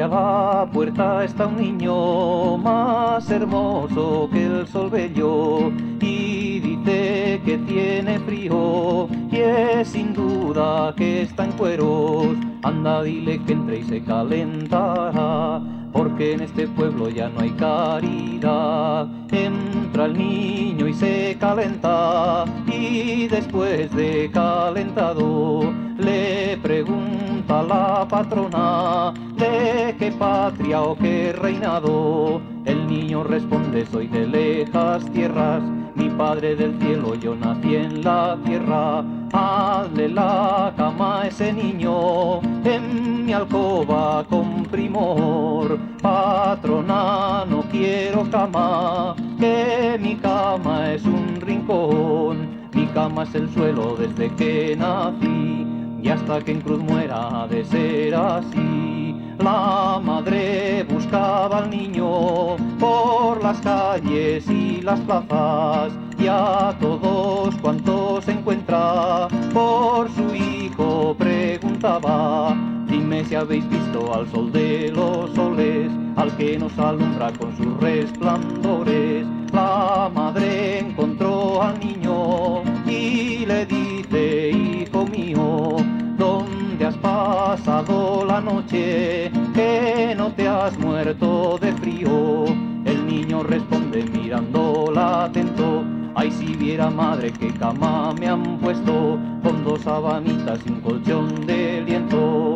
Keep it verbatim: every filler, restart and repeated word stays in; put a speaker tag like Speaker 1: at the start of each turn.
Speaker 1: la puerta está un niño más hermoso que el sol bello y dice que tiene frío y es sin duda que está en cueros. Anda, dile que entre y se calentará, porque en este pueblo ya no hay caridad. Entra el niño y se calenta, y después de calentado le pregunta a la patrona de qué patria o qué reinado. El niño responde: soy de lejas tierras, mi padre del cielo, yo nací en la tierra. Hazle la cama a ese niño en mi alcoba con primor. Patrona, no quiero cama, que mi cama es un rincón. Mi cama es el suelo desde que nací, y hasta que en cruz muera ha de ser así. La madre buscaba al niño por las calles y las plazas, y a todos cuantos encuentra por su hijo preguntaba: dime si habéis visto al sol de los soles, al que nos alumbra con sus resplandores. La madre encontró al niño y le dice: hijo mío, ¿dónde has pasado la noche, que no te has muerto de frío? El niño responde mirándola atento: ay, si viera, madre, qué cama me han puesto, con dos sabanitas y un colchón de lienzo.